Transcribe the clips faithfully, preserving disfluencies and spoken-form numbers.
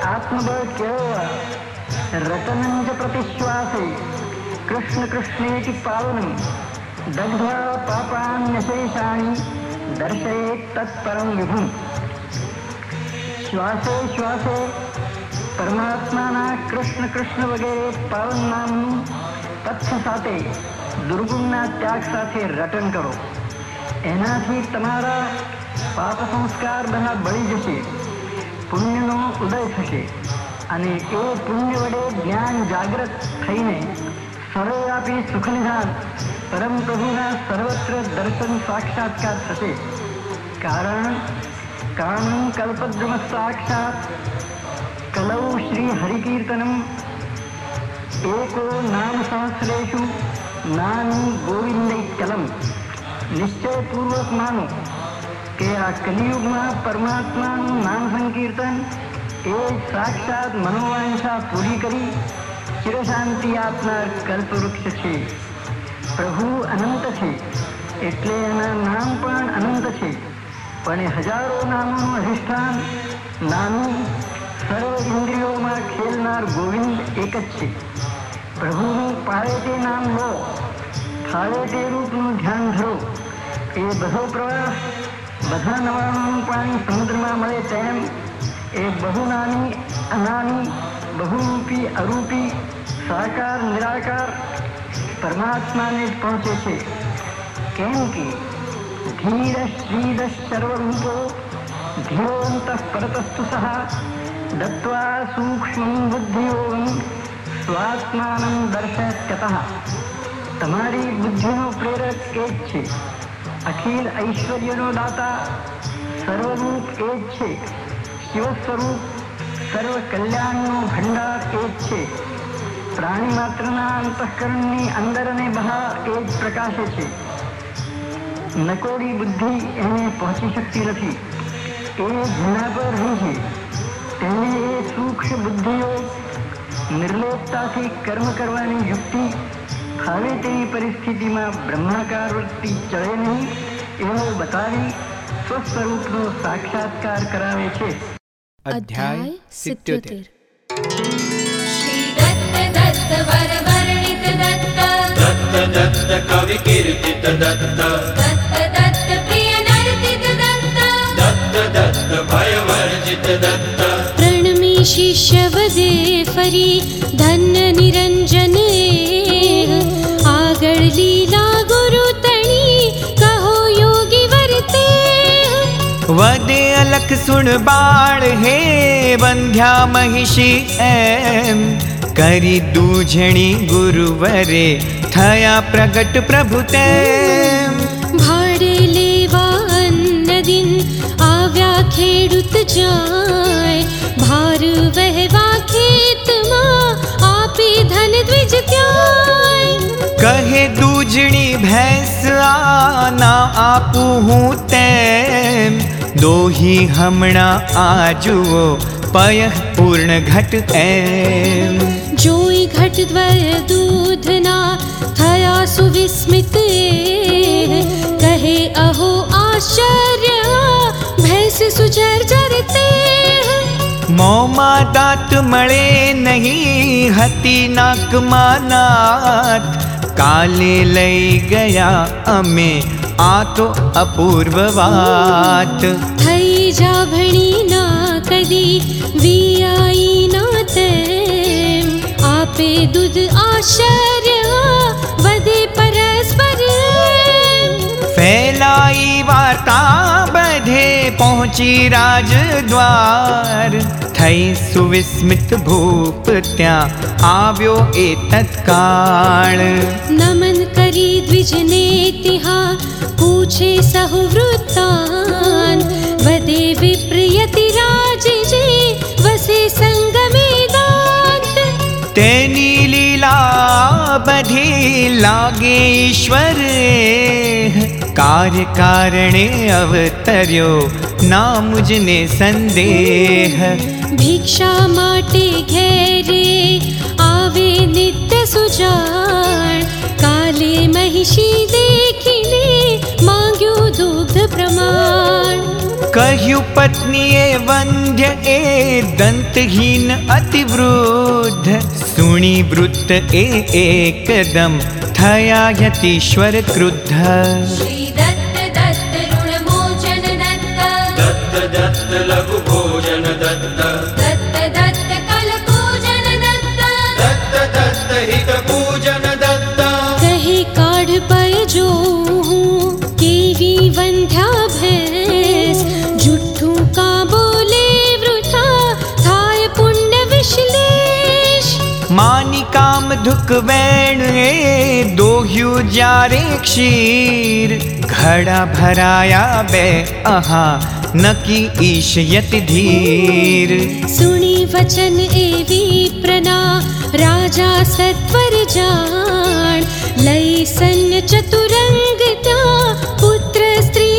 आत्मबळ केळवा रतनंज प्रतिश्वासे कृष्ण कृष्णेति पावनं दग्ध्वा पापान्यशेषाणि दर्शयेत् तत्परं विभुं. શ્વાસે શ્વાસે પરમાત્માના કૃષ્ણ કૃષ્ણ વગેરે પાવન નામનું તથ્ય સાથે દુર્ગુણના ત્યાગ સાથે રટન કરો. એનાથી તમારા પાપ સંસ્કાર બધા બળી જશે, પુણ્યનો ઉદય થશે અને એ પુણ્ય વડે જ્ઞાન જાગૃત થઈને સર્વવ્યાપી સુખનિધાન પરમ પ્રભુના સર્વત્ર દર્શન સાક્ષાત્કાર થશે. કારણ કામં કલ્પદ્રુમ સાક્ષાત કલૌ શ્રી હરિકીર્તનમ એકો નામ સહસ્રેષુ નાની ગોવિંદૈકલમ. નિશ્ચયપૂર્વક માનો કે આ કલિયુગમાં પરમાત્માનું નામ સંકીર્તન એ સાક્ષાત મનોવાંછા પૂરી કરી ચિરશાંતિ આપનાર કલ્પવૃક્ષ છે. પ્રભુ અનંત છે એટલે એના નામ પણ અનંત છે, પણ એ હજારો નામોનું અધિષ્ઠાન નાનું સર્વ ઇન્દ્રિયોમાં ખેલનાર ગોવિંદ એક જ છે. પ્રભુનું પાળે તે નામ લો, ફાળે તે રૂપનું ધ્યાન ધરો. એ બધો પ્રવાસ બધા નવાણું પાણી સમુદ્રમાં મળે તેમ એ બહુ નાની અનાની બહુરૂપી અરૂપી સાકાર નિરાકાર પરમાત્માને જ પહોંચે છે. કેમ કે ધીર શ્રીદ સર્વરૂપો ધીરોંત પરતસ્તુ સહ દત્વા સૂક્ષ્મ બુદ્ધિયોગમ સ્વાત્માનં દર્શયત્યતઃ. તમારી બુદ્ધિનો પ્રેરક એ જ છે, અખિલ ઐશ્વર્યનો દાતા સર્વરૂપ એ જ છે, શિવ સ્વરૂપ સર્વ કલ્યાણનો ભંડાર એ જ છે. પ્રાણી માત્રના અંતઃકરણની અંદર અને બહાર એ જ પ્રકાશે છે. નકોડી બુદ્ધિ એને પહોંચી શકતી નથી, એ જેના પર રહી છે તેને એ સૂક્ષ્મ બુદ્ધિઓ નિર્લેપતાથી કર્મ કરવાની યુક્તિ ફાવે તેવી પરિસ્થિતિમાં બ્રહ્માકાર વૃત્તિ ચડે નહીં એવો બતાવી સ્વસ્વરૂપનો સાક્ષાત્કાર કરાવે છે. અધ્યાય સિત્યોતેર. શ્રી દત્ત દત્ત વર વર્ણિત દત્ત દત્ત દત્ત કવિ કીર્તિત દત્ત દત્ત દત્ત પ્રિય નર્તિત દત્ત દત્ત દત્ત ભય વર્જિત દત્ત. પ્રણમી શિષ્ય વદે ફરી ધન્ય નિરંજન આગળ લીલા ગુરુ તણી કહો યોગી વર્તે. વદે અલખ સુણ બાળ હે બંધ્યા મહિષી એમ કરી દૂજણી ગુરુવરે થયા પ્રગટ પ્રભુ તેમ. ભાડે લેવા અન્ન દિન આવ્યા ખેડૂત જાય, ભાર વહેવા ખેતમાં આપી ધન દ્વિજ ત્યાય. કહે દૂજણી ભેંસ આ ના આપું હું તેમ, દોહી હમણાં આ જુઓ પયઃ પૂર્ણ ઘટ એમ. જોઈ ઘટ દ્વય દૂધના થયા સુવિસ્મિત કહે અહો આશ્ચર્ય ભેંસ સુજર્જર તે. મોંમાં દાંત મળે નહીં હતી નાકમાં નાથ, કાલે લઈ ગયા અમે આ તો અપૂર્વ વાત. થઈ જાભણી ના કદી વિયાઈ ના તેમ, આપે દૂધ આશ્ચર્ય વધે પરસ્પર. ફેલાઈ વાર્તા બધે પહોંચી રાજદ્વાર, થઈ સુવિસ્મિત ભૂપ ત્યાં આવ્યો એ તત્કાળ. નમન કરી દ્વિજને તિહા પૂછે સહુ વૃત્તાંત, વધે વિપ્રયતિ રાજે જે વસે સંગમે દાંત. તેની લીલા બધી લાગે ઈશ્વર, કાર્ય કારણે અવતર્યો ના મુજને સંદેહ. ભિક્ષા માટે ઘેરે આવે નિત્ય સુજાણ, કાલે મહિષી દેખીને માંગ્યું દુગ્ધ પ્રમાણ. कहु पत्नीए वंध्य ए दंतहीन अतिवृद्ध सुनी वृत्त ए एकदम थया यतीश्वर क्रुद्ध श्री दत्त दत्त ऋण मोचन दत्त दत्त दत्त लघु भोजन दत्त दत्त दत्त कल पूजन दत्त दत्त दत्त हित पूजन दत्त कहे काढ़ पय जो केवी वंध्या भैंस जुठू का बोले वृथा थाय पुण्य विश्लेष मानी काम धुक वैण ए दोह्यु जारे क्षीर घड़ा भराया बे अहा नकी ईश यति धीर सुनी वचन एवी प्रना राजा सत्वर जान लई सन्य चतुरंग त्या पुत्र स्त्री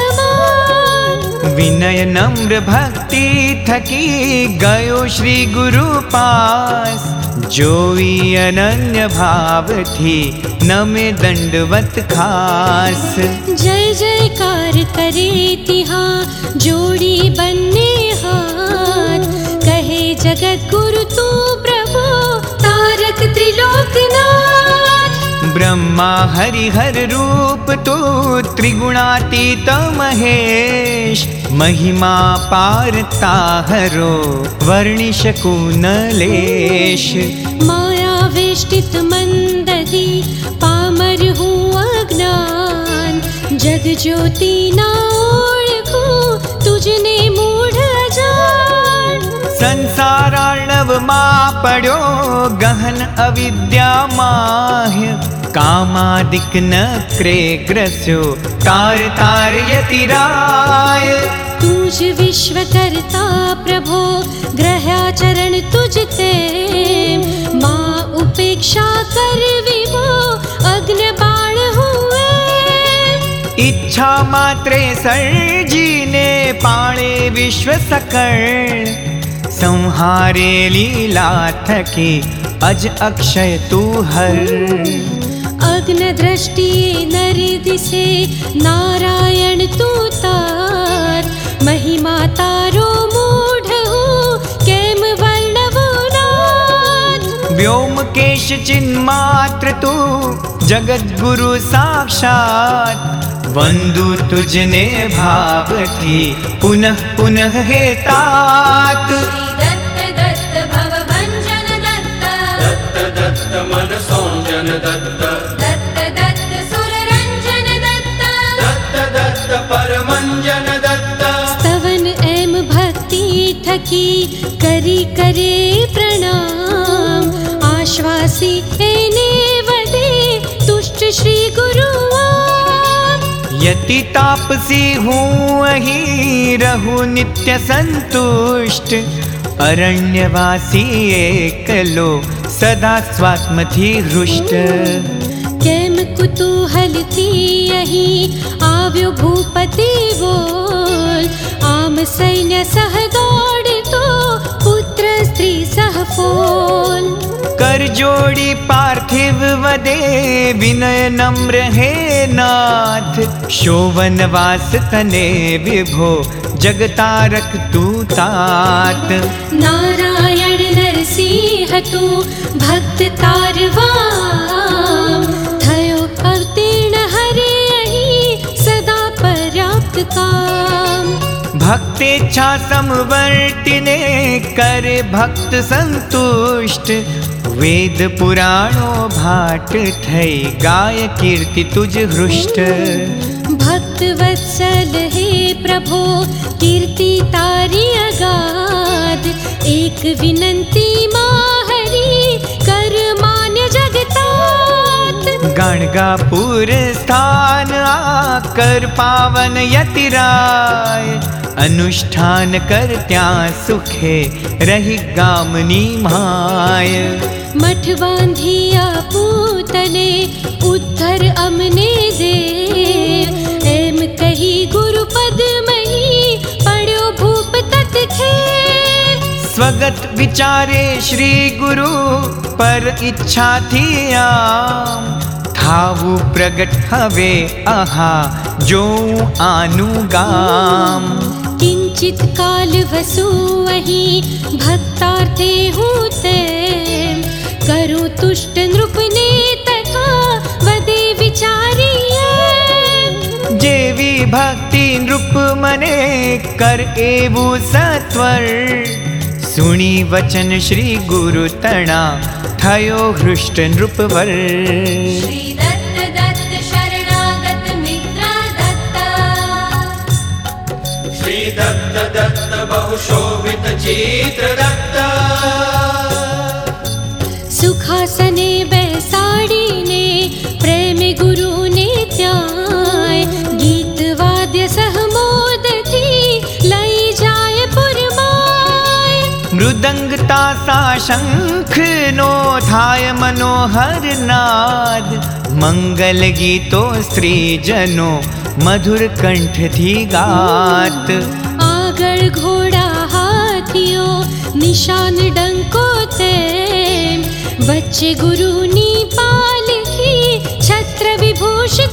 सहमान विनय नम्र भक्ति थकी गयो श्री गुरु पास जोई अनन्य भाव थी नमे दंडवत खास जय जयकार करे तिहा जोड़ी बनने हाथ कहे जगत गुरु तू प्रभु तारक त्रिलोकनाथ ब्रह्मा हरिहर रूप तू त्रिगुणातीत महेश महिमा पार ताहरो वर्णि शकु न लेश माया वेष्टित मंदधि पामर हूँ अज्ञान जग ज्योति ना ओळखू तुझने मूढ़ जान संसारार्णव मा पड्यो गहन अविद्या माह्य कामादिक नक्रे ग्रस्यो तार तार यतिराय तुझ विश्व करता प्रभो ग्रहाचरण तुझते माँ उपेक्षा कर विभो अग्नि बाण हुए इच्छा मात्रे सर्जीने पाणे विश्व सकल संहारे लीला थकी अज अक्षय तू हर अग्न दृष्टि नर दिसे नारायण तू तार महिमा तारो मूढ़ हूँ केम वर्णवो नाथ व्योमकेश चिन्मात्र तू जगत गुरु साक्षात वंदु तुझने भाव थी पुनः पुनः हे तात श्री दत्त दत्त भव भंजन दत्त दत्त दत्त मन सौंजन दत्त दत्त दत्त सुर रंजन दत्त दत्त दत्त परमंजन दत्त स्तवन एम भक्ति थकी करी करे प्रणाम आश्वासी एने वदे तुष्ट श्री गुरु यति तापसी हूँ अही रहु नित्य संतुष्ट अरण्यवासी एकलो सदा स्वात्म थी हृष्ट केम कुतूहल थी यही आव्यो भूपति बोल आम सैन्य सह दौड़ तो पुत्र स्त्री सह फोल कर जोड़ी पार्थिव वदे विनय नम्र हे नाथ शोभन वास तने विभो जगतारक तू तात नारायण नरसिंह तू भक्त तारवाम थयो अवतीर्ण हरे अही सदा पर्याप्त काम भक्तेच्छा समवर्तिने कर भक्त संतुष्ट वेद पुराणो भाट थई गाय कीर्ति तुझ हृष्ट भक्त वत्सल हे प्रभो कीर्ति तारी अगाध एक विनंती माहरी कर मान्य जगतात गणगापुर स्थान आकर पावन यतिराय अनुष्ठान कर त्या सुखे रही गामनी माय मठ बांधिया पूतले उद्धर अमने दे एम कही गुरु पद मही पढ़ो भूप तत खे स्वगत विचारे श्री गुरु पर इच्छा थी आम थावु प्रगट हवे आहा जो आनुगाम चितकाल वसु वही भक्तार्थे हूँ ते करूँ तुष्ट नृप ने तथा वदे विचारिए जेवी भक्ति नृप मने कर एवु सत्वर सुनी वचन श्री गुरु तणा थयो हृष्ट नृपवर श्री दत्त दत्त शरणागत मित्र दत्ता श्री दत्त दत्त बहुशोभित चित्र दत्ता सुखासने बैसाड़ीने प्रेम गुरु ने त्याय गीत वाद्य सहमोद थी लई जाय पुरमाय मृदंग तासा शंख नो थाय मनोहर नाद मंगल गीतो स्त्री जनो मधुर कंठ थी गात आगळ घोड़ा हाथियो निशान डंको ते बच्चे गुरु नी पालकी छत्र विभूषित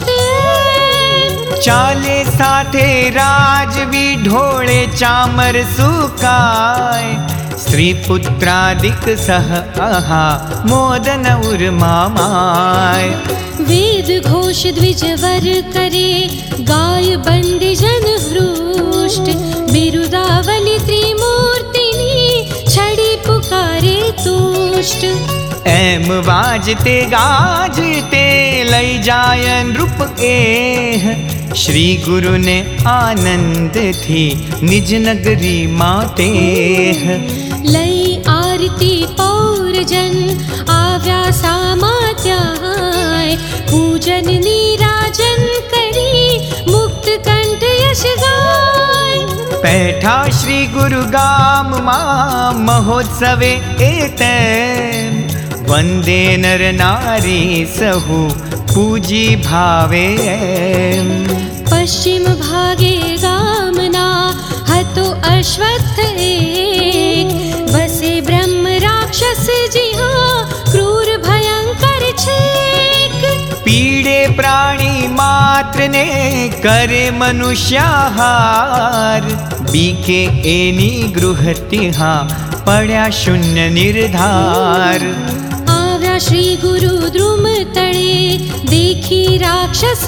चाले साथे राजवी ढोळे चामर सुकाय स्त्री पुत्रादिक सह अहा मोदन उर्मामाय वेद घोष द्विजवर करे गाय बंदी जन हृष्ट बिरुदावली त्रिमूर्तिनी छड़ी पुकारे तुष्ट एम वाजते गाजते लई जाय नृप एह श्री गुरु ने आनंद थी निज नगरी माते लई आरती पौर जन आव्या सामात्याय पूजन नीराजन करी मुक्त कंठ यश गाय पैठा श्री गुरु गाम मा महोत्सवे एते वंदे नर नारी सहु पूजी भावे पश्चिम भागे गामना हतो अश्वत्थ एक बसे ब्रह्म राक्षस जिहा क्रूर भयंकर छेक पीड़े प्राणी मात्र ने करे मनुष्याहार बीके एनी गृह तिहा पड़ा शून्य निर्धार आव्या श्री गुरु द्रुम तड़े देखी राक्षस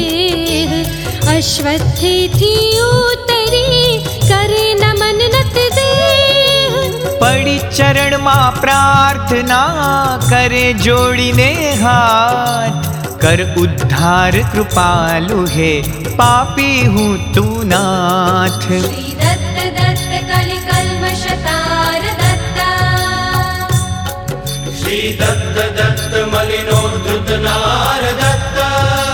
अश्वत्थे थी उतरी करे नमन नत देह पड़ी चरण मां प्रार्थना करे जोड़ीने हाथ कर उद्धार कृपालु है पापी हूँ तू नाथ श्री दत्त दत्त कलि कल्मषतार दत्ता श्री दत्त दत्त मलिनोद्धृत नार दत्ता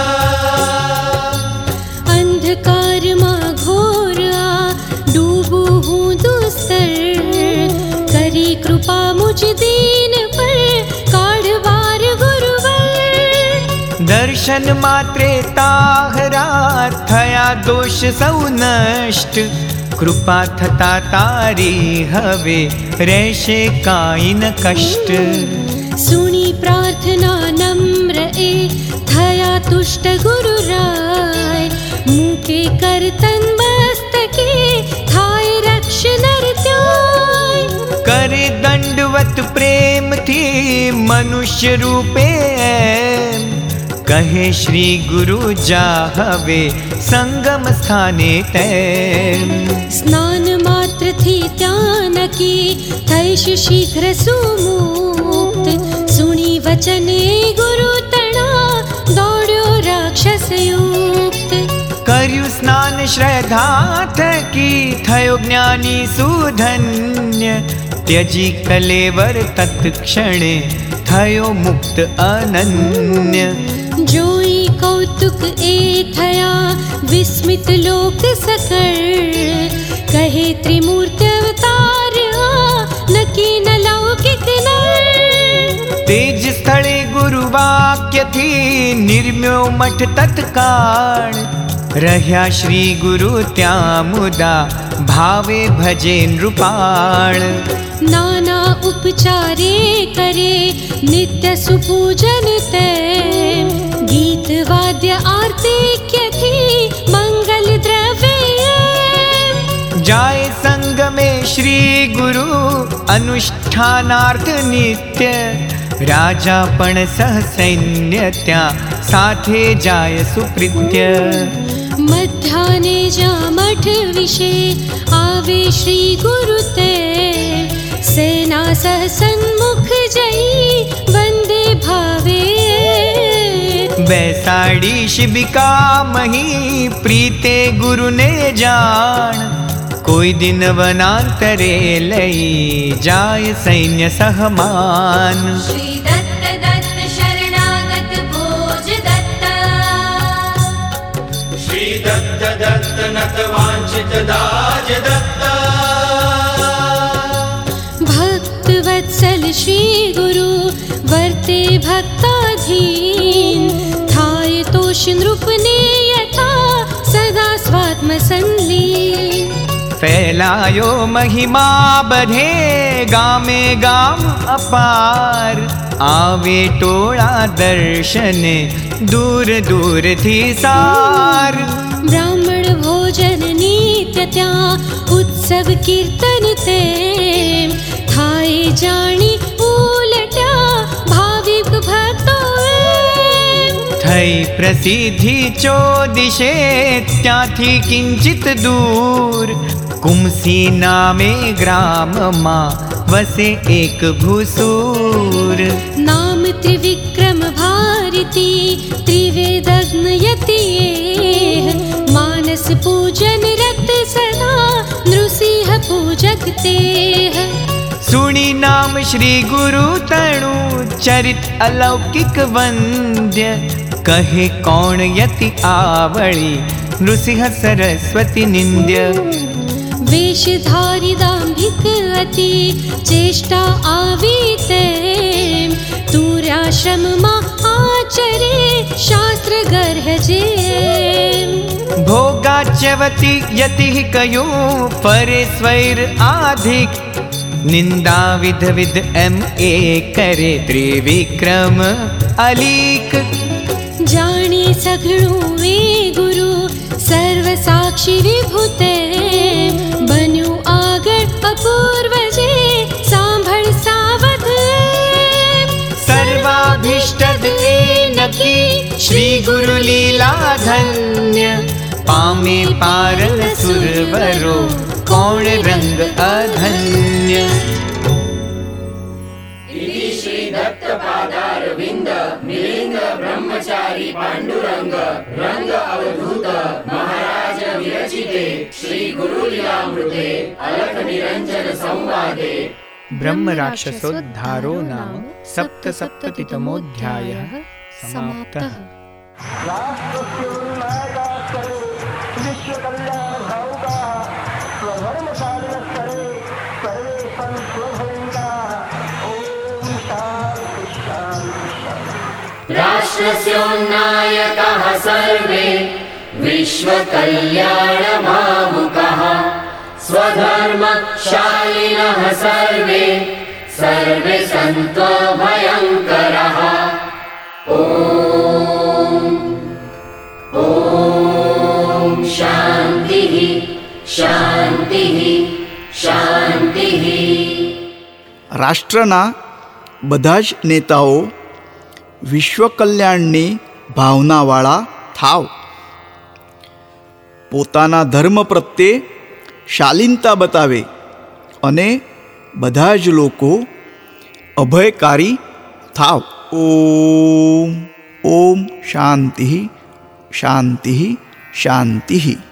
अंधकार माँ घोर आ डूबू हूँ दुस्तर करी कृपा मुझ दीन पर काढ़वार गुरुवर दर्शन मात्रे ताहरा थया दोष सौ नष्ट कृपा थता तारी हवे रेशे काई न कष्ट सुनी प्रार्थना नम्र ए थया तुष्ट गुरु राय मुके कर तन मस्तके थाय रक्ष नर त्याय करे दंडवत प्रेम थी मनुष्य रूपे कहे श्री गुरु जाहवे संगम स्थाने तैम स्नान मात्र थी त्यान की थैश शीघ्र सुमुक्त सुनी वचने गुरु तणा दौड़ो राक्षस युक्त कर्यु स्नान श्रद्धा थकी थयो ज्ञानी सुधन्य त्यजी कलेवर तत्क्षणे थयो मुक्त अनन्य जोई कौतुक ए थया विस्मित लोक सकल कहे त्रिमूर्ति अवतार नकी न लौकिक नर तेज स्थले गुरु वाक्य थी निर्म्यो मठ तत्काल रह्या श्री गुरु त्या मुदा भावे भजे नृपाल नाना उपचारे करे नित्य सुपूजन ते गीत वाद्य आरती थी मंगल द्रव्य जाए श्री गुरु अनुष्ठानार्थ नित्य राजा पण सह सैन्य त्या साथे जाय सुप्रीत्य मध्याने जा मठ विषे आवे श्री गुरु ते सेना सह सन्मुख जई वंदे भावे बैसाड़ी शिबिका मही प्रीते गुरु ने जान कोई दिन वनांतरे लई जाय सैन्य सहमान श्री दत्त दत्त शरणागत भोज दत्त श्री दत्त दत्त नत वांछित दाज दत्त भक्त वत्सल श्री गुरु वर्ते भक्ताधीन थाय तोष नृप ने यथा सदा स्वात्म संलीन फैलायो महिमा बधे गामे गाम अपार आवे टोळा दर्शने दूर दूर थी सार ब्राह्मण भोजन नित्य त्या उत्सव कीर्तन ते थाय जाणी उलट्या भाविक भक्तो थई प्रसिद्धि चो दिशे त्याथी किंचित दूर कुमसी नामे ग्राम मा वसे एक भूसूर नाम त्रिविक्रम भारती त्रिवेदग्न यति मानस पूजन रत सदा नृसिंह पूजक ते सुनी नाम श्री गुरु तणु चरित अलौकिक वंद्य कहे कौन यति आवळी नृसिंह सरस्वती निंद्य वेशधारी दाम्भिक अति चेष्टा आवीते दूराश्रम मा आचरे शास्त्र गर्हजे भोगाच्यवती यति कयो परे स्वैर आधिक निंदा विध विध एम ए करे त्रिविक्रम अलीक जाने सघळू वे गुरु सर्व साक्षी विभूते बन्यु आगळ अपूर्व जे सांभळ सावध सर्वाभीष्ट दे नकी श्री गुरु लीला धन्य पामे पारल सुरवरो कौन रंग अधन्य इति श्री दत्त पादार विंद मिलिंद ब्रह्मचारी पांडुरंग रंग अवधूत महाराज विरचिते श्री गुरु लीलामृते अलख निरंजन संवादे ब्रह्म राक्षसोद्धारो नाम सप्तसप्ततितमोऽध्यायः समाप्तः। राष्ट्रस्योन्नायकः सर्वे विश्वकल्याणमामुकः स्वधर्मशालिनः सर्वे सर्वे सन्तो भयङ्करः ॐ ॐ शान्तिः शान्तिः शान्तिः। રાષ્ટ્રના બધા જ નેતાઓ વિશ્વ કલ્યાણની ભાવનાવાળા થાવ. પોતાના ધર્મ પ્રત્યે શાલીનતા બતાવે અને બધા જ લોકો અભયકારી થાવ. ઓમ ઓમ શાંતિ શાંતિ શાંતિ.